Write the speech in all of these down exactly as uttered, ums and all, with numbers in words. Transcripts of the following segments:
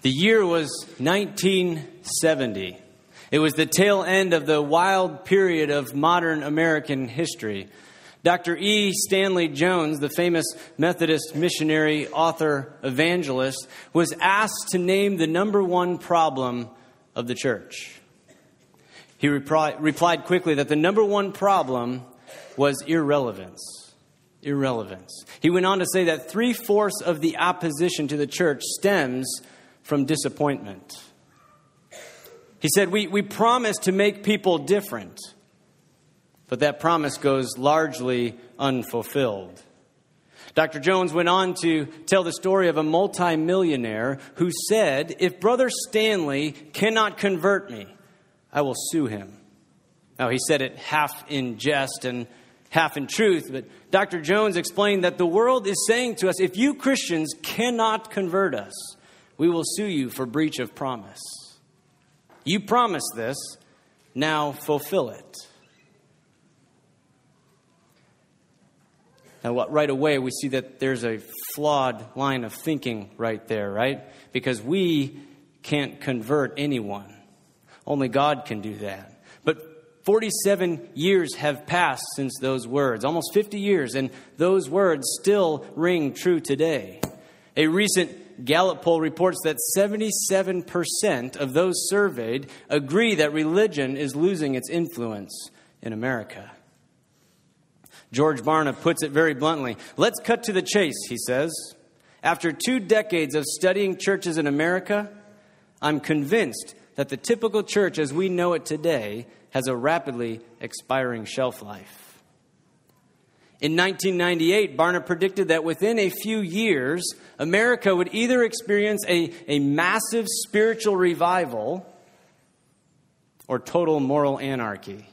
The year was nineteen seventy. It was the tail end of the wild period of modern American history. Doctor E. Stanley Jones, the famous Methodist missionary, author, evangelist, was asked to name the number one problem of the church. He repri- replied quickly that the number one problem was irrelevance. Irrelevance. He went on to say that three-fourths of the opposition to the church stems from disappointment. He said, we, we promise to make people different, but that promise goes largely unfulfilled. Doctor Jones went on to tell the story of a multimillionaire who said, if Brother Stanley cannot convert me, I will sue him. Now, he said it half in jest and half in truth, but Doctor Jones explained that the world is saying to us, if you Christians cannot convert us, we will sue you for breach of promise. You promised this, now fulfill it. Now, what, right away, we see that there's a flawed line of thinking right there, right? Because we can't convert anyone. Only God can do that. But forty-seven years have passed since those words, almost fifty years, and those words still ring true today. A recent Gallup poll reports that seventy-seven percent of those surveyed agree that religion is losing its influence in America. George Barna puts it very bluntly. Let's cut to the chase, he says. After two decades of studying churches in America, I'm convinced that the typical church as we know it today has a rapidly expiring shelf life. In nineteen ninety-eight, Barna predicted that within a few years, America would either experience a, a massive spiritual revival or total moral anarchy.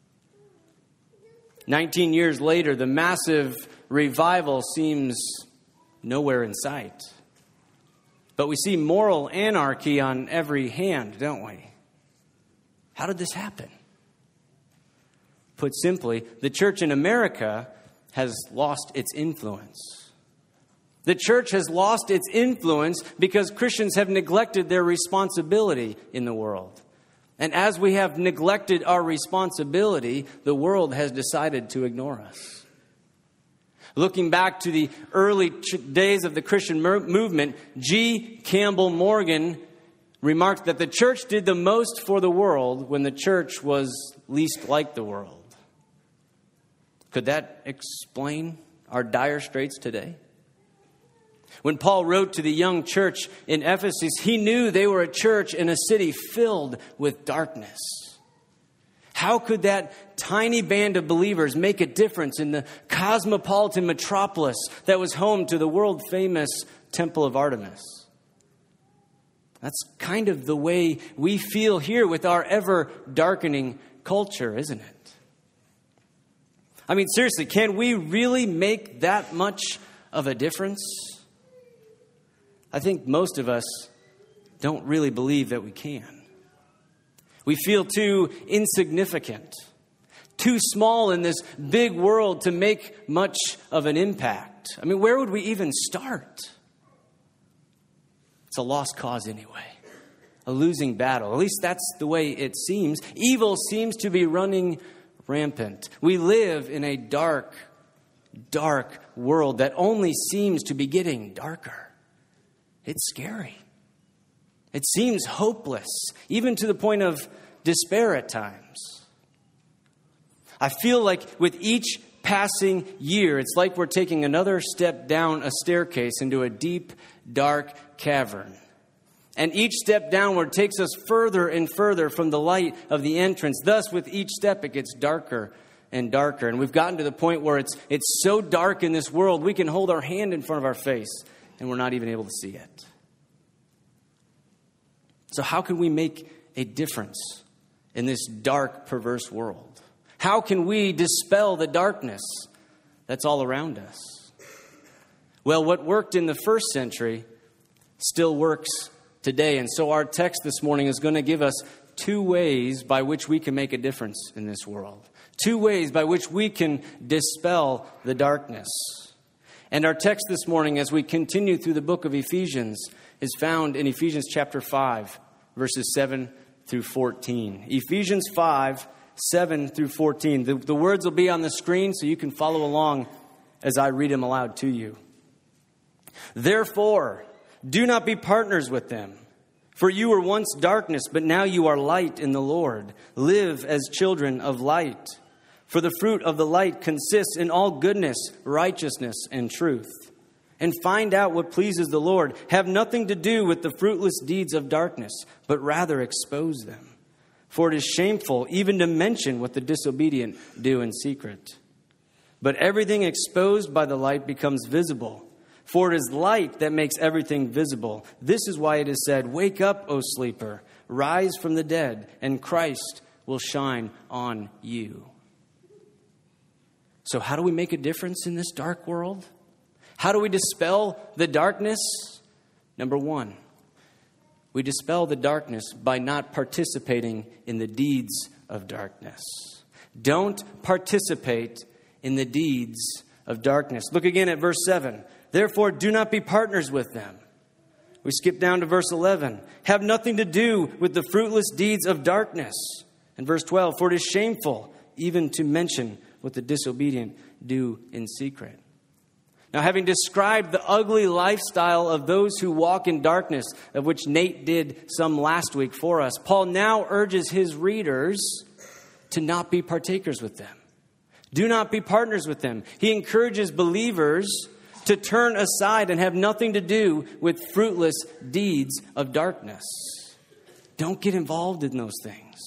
Nineteen years later, the massive revival seems nowhere in sight. But we see moral anarchy on every hand, don't we? How did this happen? Put simply, the church in America has lost its influence. The church has lost its influence because Christians have neglected their responsibility in the world. And as we have neglected our responsibility, the world has decided to ignore us. Looking back to the early ch- days of the Christian mer- movement, G. Campbell Morgan remarked that the church did the most for the world when the church was least like the world. Could that explain our dire straits today? When Paul wrote to the young church in Ephesus, he knew they were a church in a city filled with darkness. How could that tiny band of believers make a difference in the cosmopolitan metropolis that was home to the world-famous Temple of Artemis? That's kind of the way we feel here with our ever-darkening culture, isn't it? I mean, seriously, can we really make that much of a difference? I think most of us don't really believe that we can. We feel too insignificant, too small in this big world to make much of an impact. I mean, where would we even start? It's a lost cause anyway, a losing battle. At least that's the way it seems. Evil seems to be running rampant. We live in a dark, dark world that only seems to be getting darker. It's scary. It seems hopeless, even to the point of despair at times. I feel like with each passing year, it's like we're taking another step down a staircase into a deep, dark cavern. And each step downward takes us further and further from the light of the entrance. Thus, with each step, it gets darker and darker. And we've gotten to the point where it's it's so dark in this world, we can hold our hand in front of our face, and we're not even able to see it. So how can we make a difference in this dark, perverse world? How can we dispel the darkness that's all around us? Well, what worked in the first century still works today. And so our text this morning is going to give us two ways by which we can make a difference in this world. Two ways by which we can dispel the darkness. And our text this morning, as we continue through the book of Ephesians, is found in Ephesians chapter five, verses seven through fourteen. Ephesians five, seven through fourteen. The, the words will be on the screen so you can follow along as I read them aloud to you. Therefore, do not be partners with them. For you were once darkness, but now you are light in the Lord. Live as children of light. For the fruit of the light consists in all goodness, righteousness, and truth. And find out what pleases the Lord. Have nothing to do with the fruitless deeds of darkness, but rather expose them. For it is shameful even to mention what the disobedient do in secret. But everything exposed by the light becomes visible. For it is light that makes everything visible. This is why it is said, "Wake up, O sleeper, rise from the dead, and Christ will shine on you." So how do we make a difference in this dark world? How do we dispel the darkness? Number one, we dispel the darkness by not participating in the deeds of darkness. Don't participate in the deeds of darkness. Look again at verse seven. Therefore, do not be partners with them. We skip down to verse eleven. Have nothing to do with the fruitless deeds of darkness. And verse twelve, for it is shameful even to mention what the disobedient do in secret. Now, having described the ugly lifestyle of those who walk in darkness, of which Nate did some last week for us, Paul now urges his readers to not be partakers with them. Do not be partners with them. He encourages believers to turn aside and have nothing to do with fruitless deeds of darkness. Don't get involved in those things.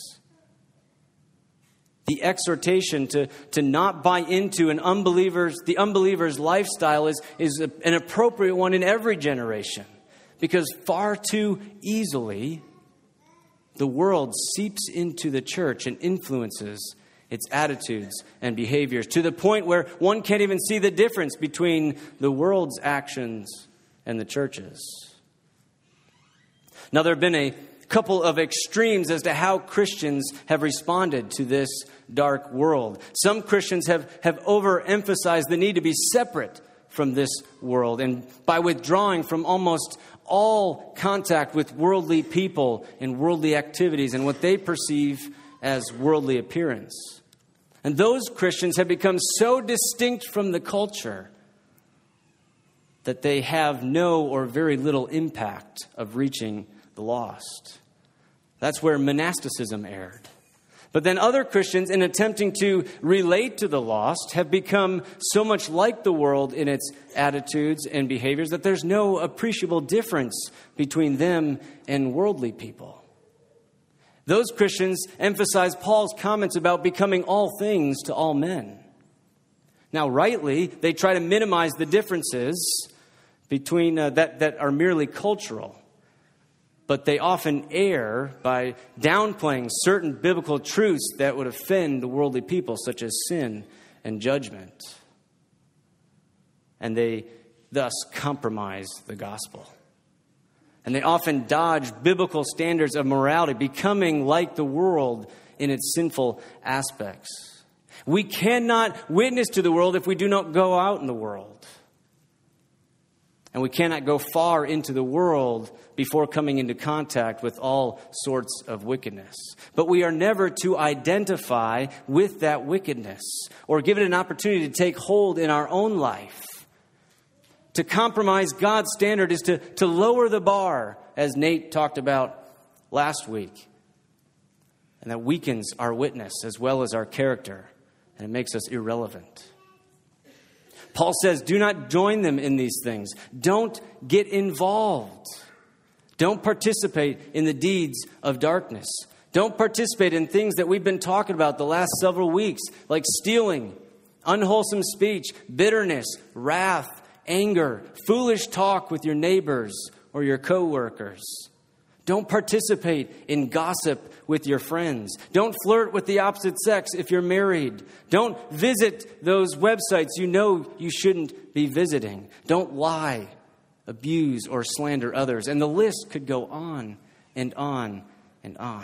The exhortation to, to not buy into an unbeliever's, the unbeliever's lifestyle is, is a, an appropriate one in every generation. Because far too easily, the world seeps into the church and influences its attitudes and behaviors to the point where one can't even see the difference between the world's actions and the church's. Now, there have been a couple of extremes as to how Christians have responded to this dark world. Some Christians have, have overemphasized the need to be separate from this world, and by withdrawing from almost all contact with worldly people and worldly activities and what they perceive as worldly appearance. And those Christians have become so distinct from the culture that they have no or very little impact of reaching the lost. That's where monasticism erred. But then other Christians, in attempting to relate to the lost, have become so much like the world in its attitudes and behaviors that there's no appreciable difference between them and worldly people. Those Christians emphasize Paul's comments about becoming all things to all men. Now, rightly, they try to minimize the differences between uh, that, that are merely cultural. But they often err by downplaying certain biblical truths that would offend the worldly people, such as sin and judgment. And they thus compromise the gospel. And they often dodge biblical standards of morality, becoming like the world in its sinful aspects. We cannot witness to the world if we do not go out in the world. And we cannot go far into the world before coming into contact with all sorts of wickedness. But we are never to identify with that wickedness or give it an opportunity to take hold in our own life. To compromise God's standard is to, to lower the bar, as Nate talked about last week. And that weakens our witness as well as our character. And it makes us irrelevant. Paul says, do not join them in these things. Don't get involved. Don't participate in the deeds of darkness. Don't participate in things that we've been talking about the last several weeks, like stealing, unwholesome speech, bitterness, wrath, anger, foolish talk with your neighbors or your coworkers. Don't participate in gossip with your friends. Don't flirt with the opposite sex if you're married. Don't visit those websites you know you shouldn't be visiting. Don't lie, abuse, or slander others. And the list could go on and on and on.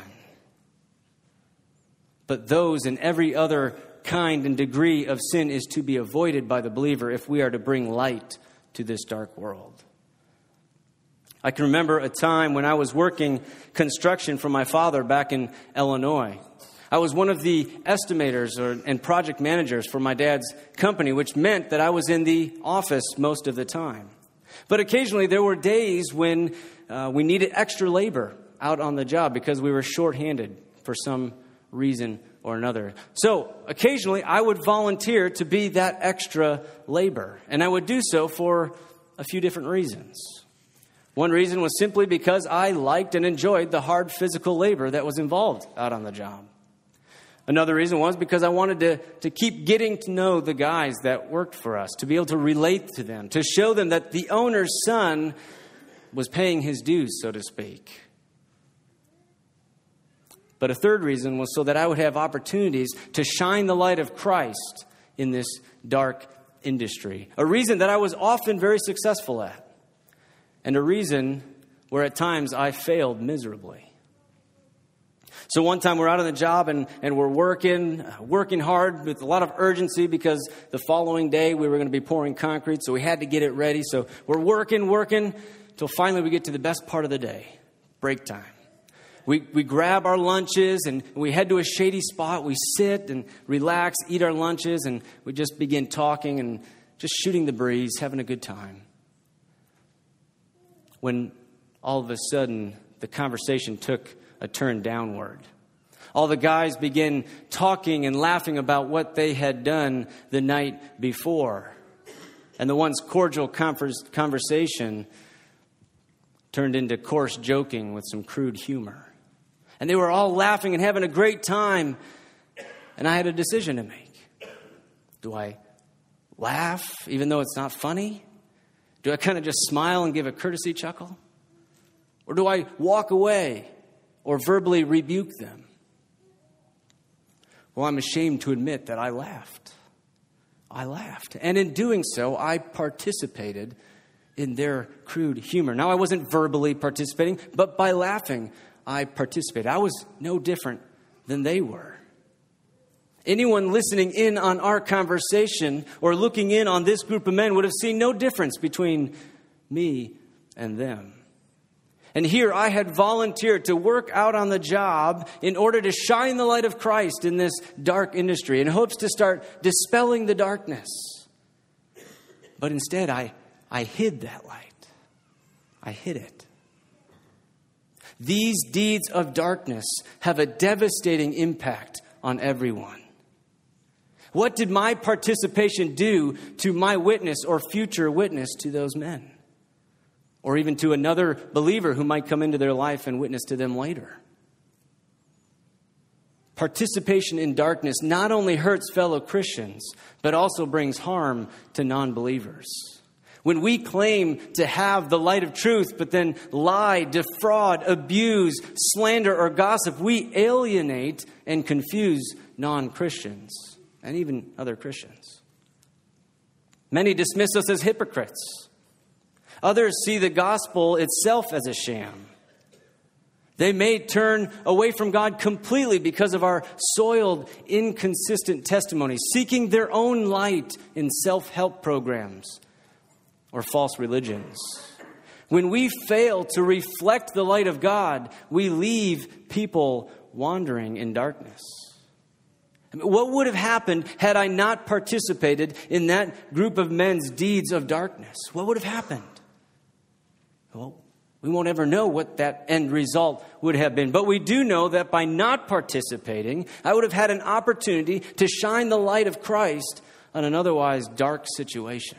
But those and every other kind and degree of sin is to be avoided by the believer if we are to bring light to this dark world. I can remember a time when I was working construction for my father back in Illinois. I was one of the estimators or, and project managers for my dad's company, which meant that I was in the office most of the time. But occasionally there were days when uh, we needed extra labor out on the job because we were shorthanded for some reason or another. So occasionally I would volunteer to be that extra labor, and I would do so for a few different reasons. One reason was simply because I liked and enjoyed the hard physical labor that was involved out on the job. Another reason was because I wanted to, to keep getting to know the guys that worked for us, to be able to relate to them, to show them that the owner's son was paying his dues, so to speak. But a third reason was so that I would have opportunities to shine the light of Christ in this dark industry. A reason that I was often very successful at. And a reason where at times I failed miserably. So one time we're out on the job and, and we're working, working hard with a lot of urgency because the following day we were going to be pouring concrete, so we had to get it ready. So we're working, working, till finally we get to the best part of the day, break time. We we grab our lunches and we head to a shady spot. We sit and relax, eat our lunches, and we just begin talking and just shooting the breeze, having a good time. When all of a sudden the conversation took a turn downward. All the guys begin talking and laughing about what they had done the night before. And the once cordial conversation turned into coarse joking with some crude humor. And they were all laughing and having a great time. And I had a decision to make. Do I laugh even though it's not funny? Do I kind of just smile and give a courtesy chuckle? Or do I walk away or verbally rebuke them? Well, I'm ashamed to admit that I laughed. I laughed. And in doing so, I participated in their crude humor. Now, I wasn't verbally participating, but by laughing, I participated. I was no different than they were. Anyone listening in on our conversation or looking in on this group of men would have seen no difference between me and them. And here I had volunteered to work out on the job in order to shine the light of Christ in this dark industry in hopes to start dispelling the darkness. But instead, I, I hid that light. I hid it. These deeds of darkness have a devastating impact on everyone. What did my participation do to my witness or future witness to those men? Or even to another believer who might come into their life and witness to them later? Participation in darkness not only hurts fellow Christians, but also brings harm to non-believers. When we claim to have the light of truth, but then lie, defraud, abuse, slander, or gossip, we alienate and confuse non-Christians and even other Christians. Many dismiss us as hypocrites. Others see the gospel itself as a sham. They may turn away from God completely because of our soiled, inconsistent testimony, seeking their own light in self-help programs or false religions. When we fail to reflect the light of God, we leave people wandering in darkness. I mean, what would have happened had I not participated in that group of men's deeds of darkness? What would have happened? Well, we won't ever know what that end result would have been. But we do know that by not participating, I would have had an opportunity to shine the light of Christ on an otherwise dark situation.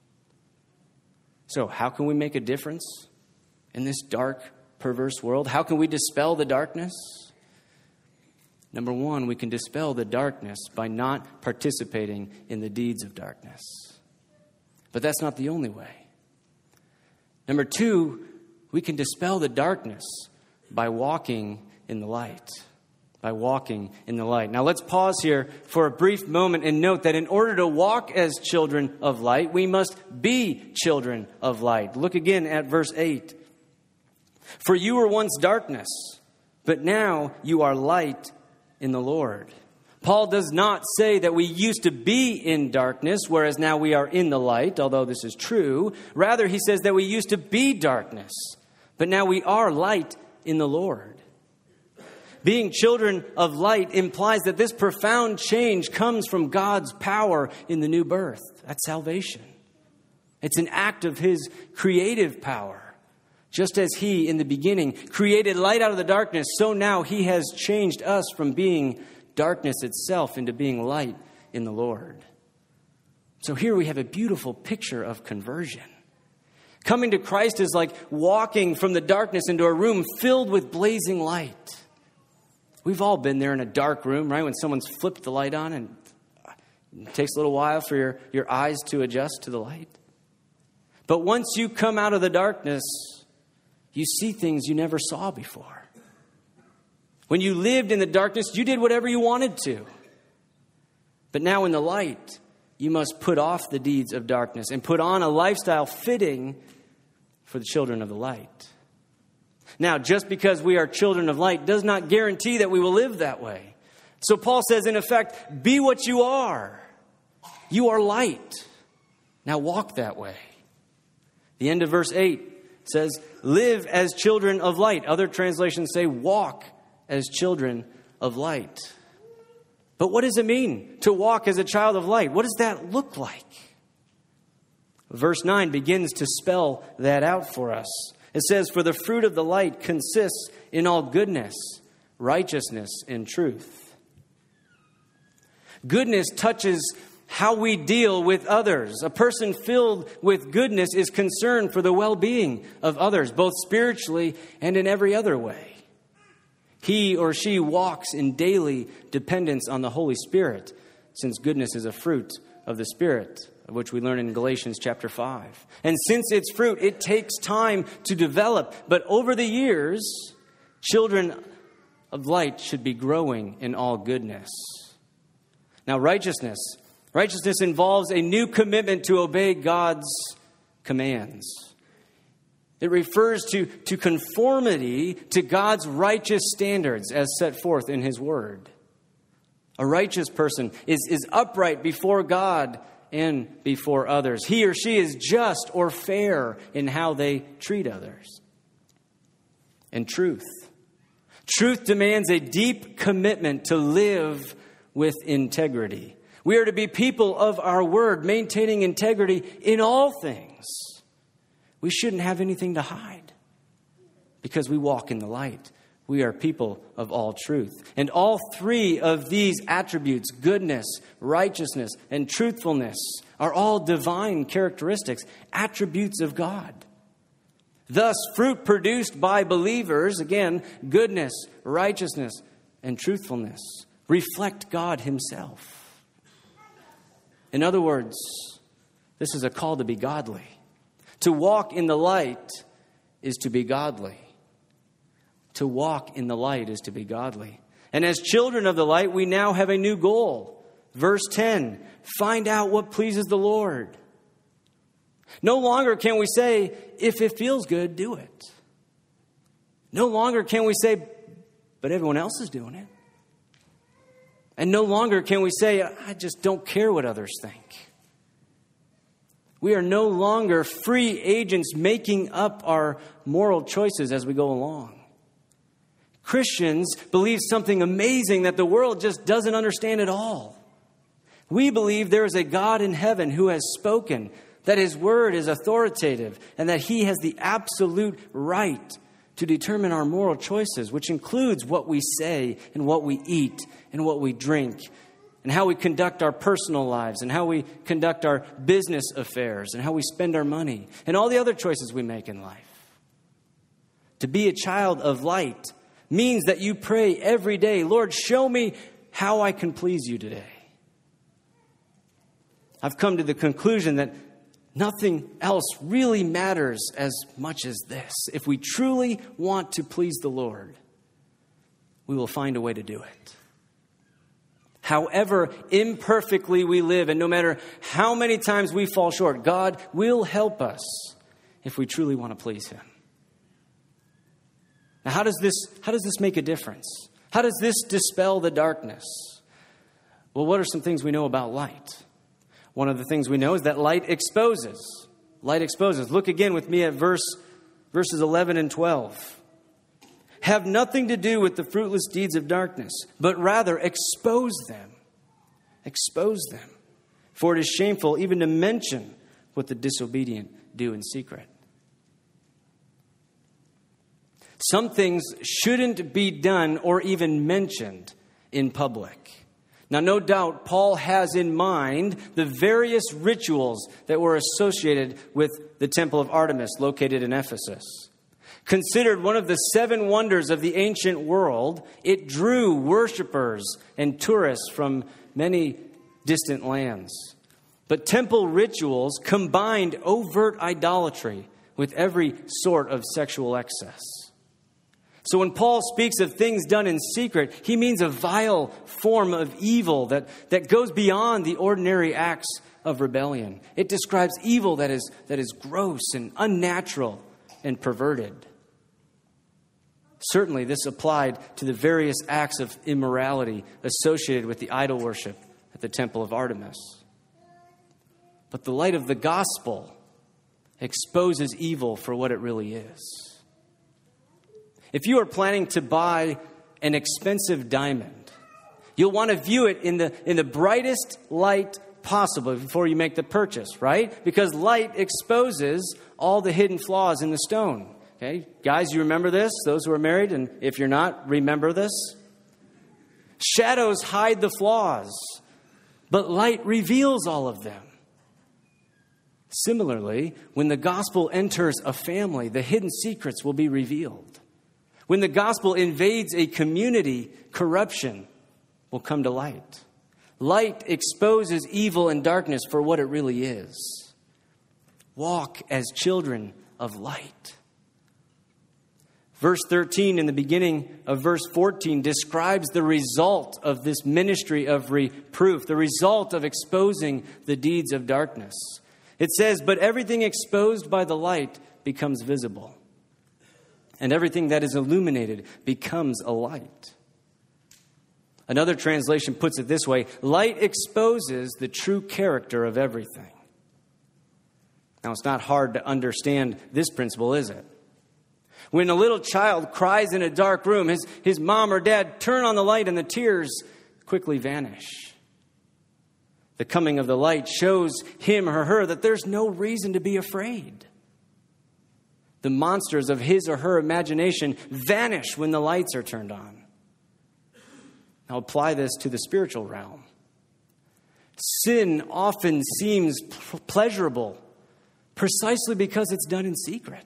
So how can we make a difference in this dark, perverse world? How can we dispel the darkness? Number one, we can dispel the darkness by not participating in the deeds of darkness. But that's not the only way. Number two, we can dispel the darkness by walking in the light. By walking in the light. Now let's pause here for a brief moment and note that in order to walk as children of light, we must be children of light. Look again at verse eight. For you were once darkness, but now you are light in the Lord. Paul does not say that we used to be in darkness, whereas now we are in the light, although this is true. Rather, he says that we used to be darkness, But now we are light in the Lord. Being children of light implies that this profound change comes from God's power in the new birth. That's salvation. It's an act of His creative power. Just as He, in the beginning, created light out of the darkness, so now He has changed us from being darkness itself into being light in the Lord. So here we have a beautiful picture of conversion. Coming to Christ is like walking from the darkness into a room filled with blazing light. We've all been there in a dark room, right? When someone's flipped the light on and it takes a little while for your, your eyes to adjust to the light. But once you come out of the darkness, you see things you never saw before. When you lived in the darkness, you did whatever you wanted to. But now in the light, you must put off the deeds of darkness and put on a lifestyle fitting for the children of the light. Now, just because we are children of light does not guarantee that we will live that way. So Paul says, in effect, be what you are. You are light. Now walk that way. The end of verse eight says, live as children of light. Other translations say, walk as children of light. But what does it mean to walk as a child of light? What does that look like? Verse nine begins to spell that out for us. It says, for the fruit of the light consists in all goodness, righteousness, and truth. Goodness touches how we deal with others. A person filled with goodness is concerned for the well-being of others, both spiritually and in every other way. He or she walks in daily dependence on the Holy Spirit, since goodness is a fruit of the Spirit, of which we learn in Galatians chapter five. And since it's fruit, it takes time to develop. But over the years, children of light should be growing in all goodness. Now, righteousness. Righteousness involves a new commitment to obey God's commands. It refers to, to conformity to God's righteous standards as set forth in His Word. A righteous person is, is upright before God and before others. He or she is just or fair in how they treat others. And truth. Truth demands a deep commitment to live with integrity. We are to be people of our word, maintaining integrity in all things. We shouldn't have anything to hide because we walk in the light. We are people of all truth. And all three of these attributes, goodness, righteousness, and truthfulness, are all divine characteristics, attributes of God. Thus, fruit produced by believers, again, goodness, righteousness, and truthfulness, reflect God Himself. In other words, this is a call to be godly. To walk in the light is to be godly. To walk in the light is to be godly. And as children of the light, we now have a new goal. Verse ten, find out what pleases the Lord. No longer can we say, if it feels good, do it. No longer can we say, but everyone else is doing it. And no longer can we say, I just don't care what others think. We are no longer free agents making up our moral choices as we go along. Christians believe something amazing that the world just doesn't understand at all. We believe there is a God in heaven who has spoken, that His word is authoritative, and that He has the absolute right to determine our moral choices, which includes what we say and what we eat and what we drink and how we conduct our personal lives and how we conduct our business affairs and how we spend our money and all the other choices we make in life. To be a child of light means that you pray every day, Lord, show me how I can please you today. I've come to the conclusion that nothing else really matters as much as this. If we truly want to please the Lord, we will find a way to do it. However imperfectly we live, and no matter how many times we fall short, God will help us if we truly want to please Him. Now, how does this, how does this make a difference? How does this dispel the darkness? Well, what are some things we know about light? One of the things we know is that light exposes. Light exposes. Look again with me at verse verses eleven and twelve. Have nothing to do with the fruitless deeds of darkness, but rather expose them. Expose them. For it is shameful even to mention what the disobedient do in secret. Some things shouldn't be done or even mentioned in public. Now, no doubt, Paul has in mind the various rituals that were associated with the Temple of Artemis located in Ephesus. Considered one of the seven wonders of the ancient world, it drew worshipers and tourists from many distant lands. But temple rituals combined overt idolatry with every sort of sexual excess. So when Paul speaks of things done in secret, he means a vile form of evil that, that goes beyond the ordinary acts of rebellion. It describes evil that is, that is gross and unnatural and perverted. Certainly, this applied to the various acts of immorality associated with the idol worship at the Temple of Artemis. But the light of the gospel exposes evil for what it really is. If you are planning to buy an expensive diamond, you'll want to view it in the, in the brightest light possible before you make the purchase, right? Because light exposes all the hidden flaws in the stone. Okay, guys, you remember this? Those who are married, and if you're not, remember this. Shadows hide the flaws, but light reveals all of them. Similarly, when the gospel enters a family, the hidden secrets will be revealed. When the gospel invades a community, corruption will come to light. Light exposes evil and darkness for what it really is. Walk as children of light. Verse thirteen in the beginning of verse fourteen describes the result of this ministry of reproof, the result of exposing the deeds of darkness. It says, but everything exposed by the light becomes visible, and everything that is illuminated becomes a light. Another translation puts it this way, light exposes the true character of everything. Now, it's not hard to understand this principle, is it? When a little child cries in a dark room, his, his mom or dad turn on the light and the tears quickly vanish. The coming of the light shows him or her that there's no reason to be afraid. The monsters of his or her imagination vanish when the lights are turned on. Now apply this to the spiritual realm. Sin often seems pleasurable precisely because it's done in secret.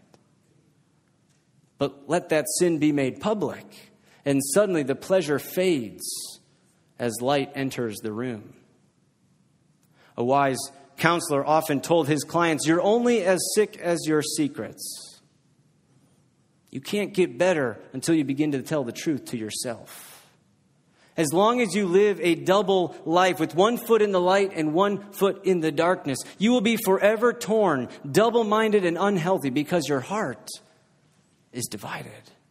But let that sin be made public, and suddenly the pleasure fades as light enters the room. A wise counselor often told his clients, you're only as sick as your secrets. You can't get better until you begin to tell the truth to yourself. As long as you live a double life with one foot in the light and one foot in the darkness, you will be forever torn, double-minded and unhealthy because your heart is divided.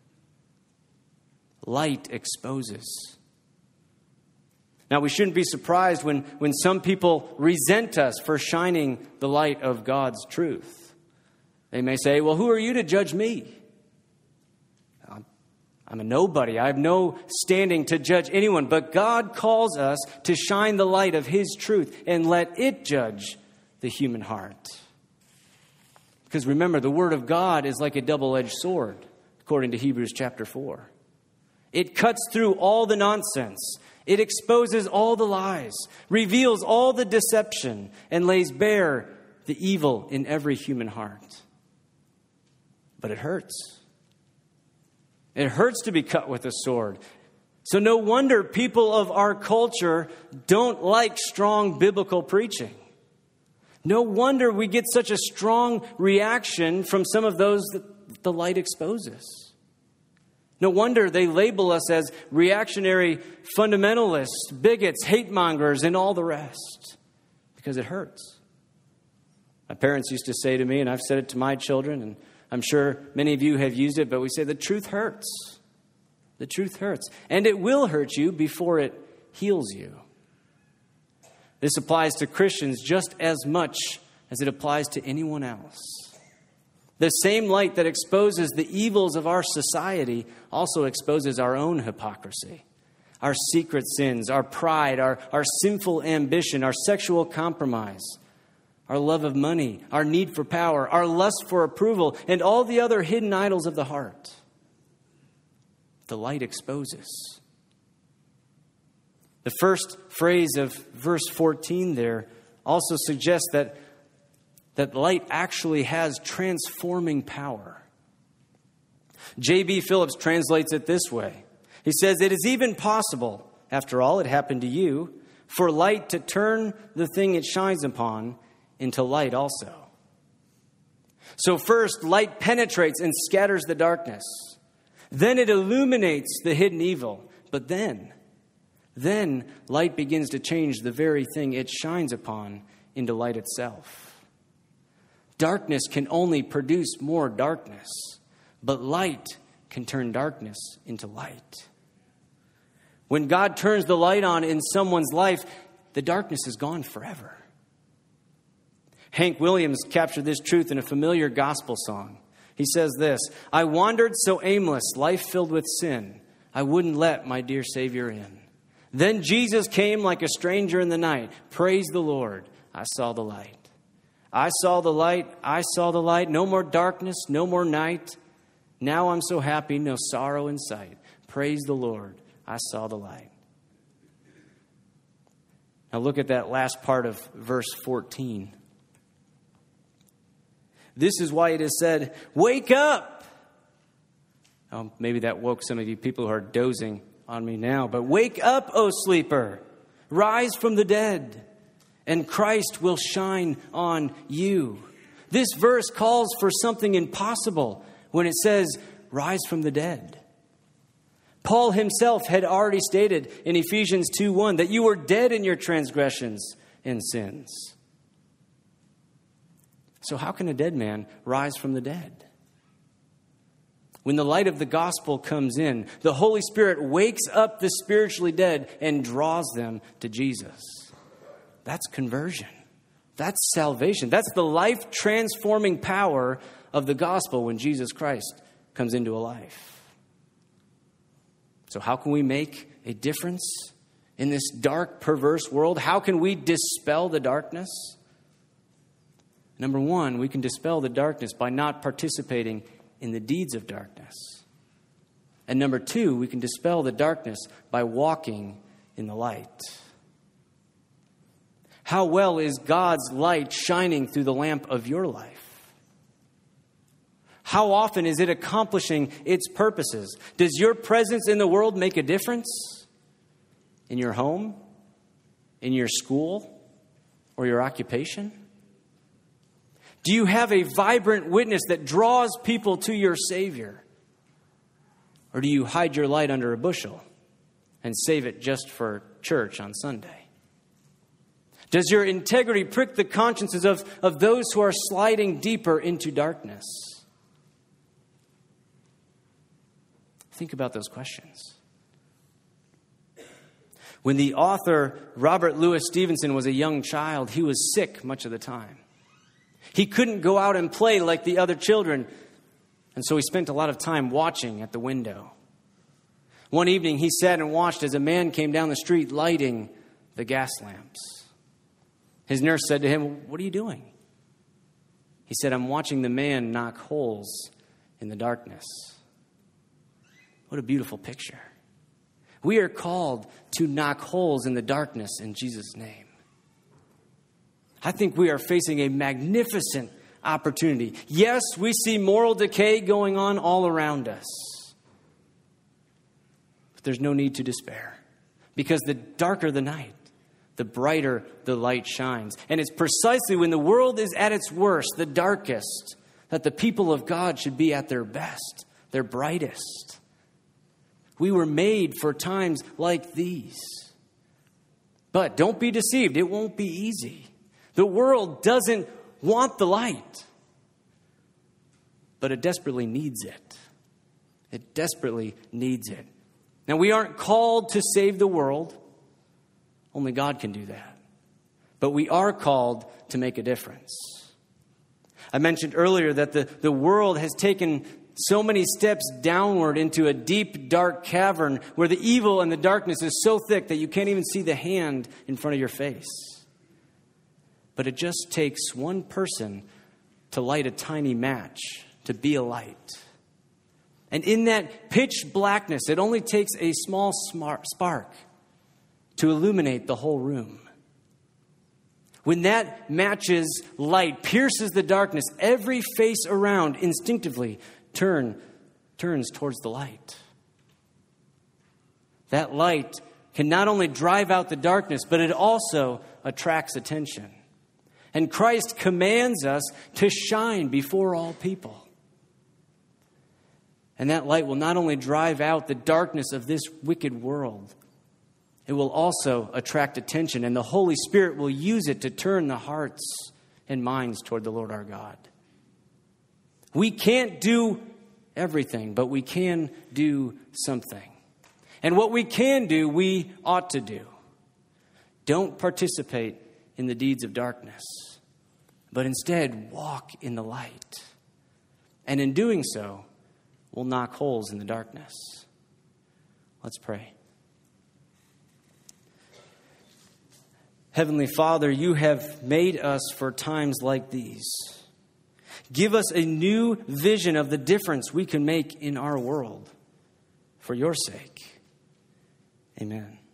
Light exposes. Now, we shouldn't be surprised when, when some people resent us for shining the light of God's truth. They may say, well, who are you to judge me? I'm, I'm a nobody. I have no standing to judge anyone. But God calls us to shine the light of His truth and let it judge the human heart. Because remember, the Word of God is like a double-edged sword, according to Hebrews chapter four. It cuts through all the nonsense. It exposes all the lies, reveals all the deception, and lays bare the evil in every human heart. But it hurts. It hurts to be cut with a sword. So no wonder people of our culture don't like strong biblical preaching. No wonder we get such a strong reaction from some of those that the light exposes. No wonder they label us as reactionary fundamentalists, bigots, hate mongers, and all the rest. Because it hurts. My parents used to say to me, and I've said it to my children, and I'm sure many of you have used it, but we say the truth hurts. The truth hurts. And it will hurt you before it heals you. This applies to Christians just as much as it applies to anyone else. The same light that exposes the evils of our society also exposes our own hypocrisy, our secret sins, our pride, our, our sinful ambition, our sexual compromise, our love of money, our need for power, our lust for approval, and all the other hidden idols of the heart. The light exposes. The first phrase of verse fourteen there also suggests that, that light actually has transforming power. J B Phillips translates it this way. He says, "It is even possible, after all it happened to you, for light to turn the thing it shines upon into light also." So first, light penetrates and scatters the darkness. Then it illuminates the hidden evil. But then, then light begins to change the very thing it shines upon into light itself. Darkness can only produce more darkness, but light can turn darkness into light. When God turns the light on in someone's life, the darkness is gone forever. Hank Williams captured this truth in a familiar gospel song. He says this, "I wandered so aimless, life filled with sin, I wouldn't let my dear Savior in. Then Jesus came like a stranger in the night. Praise the Lord, I saw the light. I saw the light, I saw the light. No more darkness, no more night. Now I'm so happy, no sorrow in sight. Praise the Lord, I saw the light." Now look at that last part of verse fourteen. This is why it is said, "Wake up." Oh, maybe that woke some of you people who are dozing on me now. But wake up, O sleeper. Rise from the dead, and Christ will shine on you. This verse calls for something impossible when it says, rise from the dead. Paul himself had already stated in Ephesians two one that you were dead in your transgressions and sins. So how can a dead man rise from the dead? When the light of the gospel comes in, the Holy Spirit wakes up the spiritually dead and draws them to Jesus. That's conversion. That's salvation. That's the life-transforming power of the gospel when Jesus Christ comes into a life. So how can we make a difference in this dark, perverse world? How can we dispel the darkness? Number one, we can dispel the darkness by not participating in the deeds of darkness. And number two, we can dispel the darkness by walking in the light. How well is God's light shining through the lamp of your life? How often is it accomplishing its purposes? Does your presence in the world make a difference? In your home? In your school? Or your occupation? Do you have a vibrant witness that draws people to your Savior? Or do you hide your light under a bushel and save it just for church on Sunday? Does your integrity prick the consciences of, of those who are sliding deeper into darkness? Think about those questions. When the author Robert Louis Stevenson was a young child, he was sick much of the time. He couldn't go out and play like the other children, and so he spent a lot of time watching at the window. One evening, he sat and watched as a man came down the street lighting the gas lamps. His nurse said to him, "What are you doing?" He said, "I'm watching the man knock holes in the darkness." What a beautiful picture. We are called to knock holes in the darkness in Jesus' name. I think we are facing a magnificent opportunity. Yes, we see moral decay going on all around us. But there's no need to despair. Because the darker the night, the brighter the light shines. And it's precisely when the world is at its worst, the darkest, that the people of God should be at their best, their brightest. We were made for times like these. But don't be deceived. It won't be easy. The world doesn't want the light, but it desperately needs it. It desperately needs it. Now, we aren't called to save the world. Only God can do that. But we are called to make a difference. I mentioned earlier that the, the world has taken so many steps downward into a deep, dark cavern where the evil and the darkness is so thick that you can't even see the hand in front of your face. But it just takes one person to light a tiny match, to be a light. And in that pitch blackness, it only takes a small spark to illuminate the whole room. When that match's light pierces the darkness, every face around instinctively turn, turns towards the light. That light can not only drive out the darkness, but it also attracts attention. And Christ commands us to shine before all people. And that light will not only drive out the darkness of this wicked world, it will also attract attention, and the Holy Spirit will use it to turn the hearts and minds toward the Lord our God. We can't do everything, but we can do something. And what we can do, we ought to do. Don't participate in the deeds of darkness, but instead walk in the light. And in doing so, we'll knock holes in the darkness. Let's pray. Heavenly Father, you have made us for times like these. Give us a new vision of the difference we can make in our world for your sake. Amen.